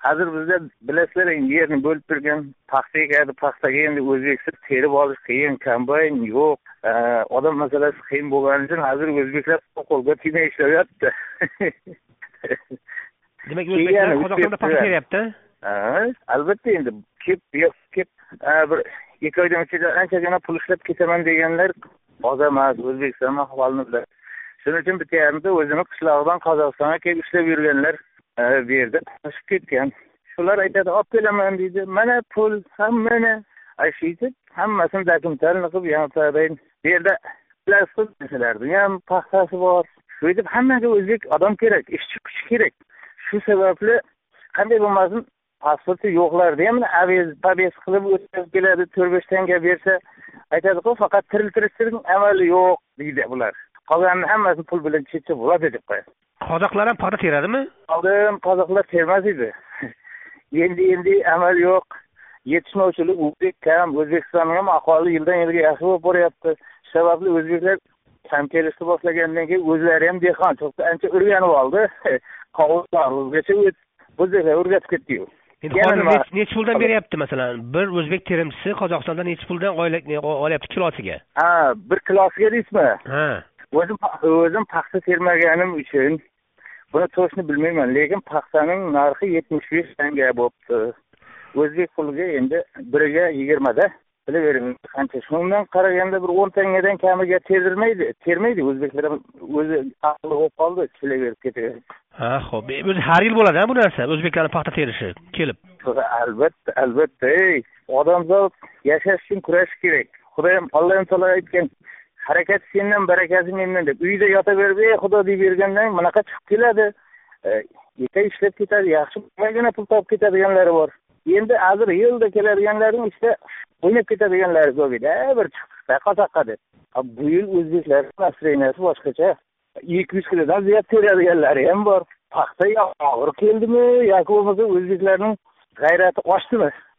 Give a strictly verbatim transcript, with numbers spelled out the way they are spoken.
hozir bizda bilasizlar, yerni bo'lib turgan paxta ekadi, paxtaga endi o'zbeklar terib olish qiyin, kombayn yo'q. Odam masalasi qiyin bo'lgani uchun hozir o'zbeklar qo'lga tegmay ishlayapti. Demak, o'zbeklar Qozog'istonda paxta teryapti? Ha, albatta endi kep, kep bir ikki oydan ichida anchagina pul ishlab ketaman deganlar oz emas, O'zbekiston ahvolini bilan. Shuning uchun bitta yarimda o'zini qishlog'idan Qozog'istonga kelib ishlab yurganlar bu yerda chiqib ketgan. Shular aytadi, olib kelaman deydi. Mana pul hammani aytishdi, hammasini dokumentlarni qilib yo'qotadi. Bu yerda plastik narsalarni ham paxtasi bor. Shu deb hammaga o'zbek odam kerak, ishchi kuch kerak. Shu sababli qanday bo'lmasin pasporti yo'qlardi ham aviz pabes qilib o'tkazib keladi, to'rt besh tanga bersa aytadi-ku, faqat tiriltirishning amali yo'q deydi bular. Qolganini hammasi pul bilan chechib bo'ladi deb qo'yadi. Qozoqlar ham paxta teradimi? Oldin qozoqlar termas edi. Endi endi amal yo'q. Yetishmovchilik o'zbek kam, O'zbekistonning ham ahvoli yildan yilga yaxshi bo'lib boryapti. Sababli o'zbeklar kam kelishni boshlagandan keyin o'zlari ham dehqonchilikda ancha o'rganib oldi. Qovurlargacha o'zbeklar o'rgatib ketdi-yu. Endi hozir necha puldan beryapti masalan? Bir o'zbek terimchisi Qozog'istondan necha puldan olyapti kilosiga? Ha, bir kilosiga deysizmi? Ha. O'zim o'zim paxta termaganim uchun buni to'shni bilmayman, lekin paxtaning narxi yetmish besh tanga bo'pti. O'zbek puliga endi biriga yigirma da bilavering qancha. Shundan qaraganda bir o'n tangadan kamiga terdirmaydi, termaydi o'zbeklar o'zi aqli bo'lib qoldi, chilaverib ketadi. Ha, xo'p. O'zi har yil bo'ladi-a bu narsa, o'zbeklarning paxta terishi kelib. Albatta, albatta. Odamzod yashash uchun kurashish kerak. Xudoyim Alloh taolo aytgan, harakat sendan, barakasi mendan deb. Uyda yotaverib, ey Xudo deb bergandan bunaqa chiqib keladi. Yeta ishlab ketadi, yaxshi bo'lmagina pul topib ketadiganlari bor. Endi hozir yilda keladiganlarning ichida o'ynab ketadiganlari ko'p edi. Bir chiqdi qozoqqa deb. Bu yil o'zbeklar nasreniyasi boshqacha. ikki yuz kilodan ziyod teradiganlari ham bor. Paxta og'ir keldimi yoki bo'lmasa o'zbeklarning g'ayrati oshdimi?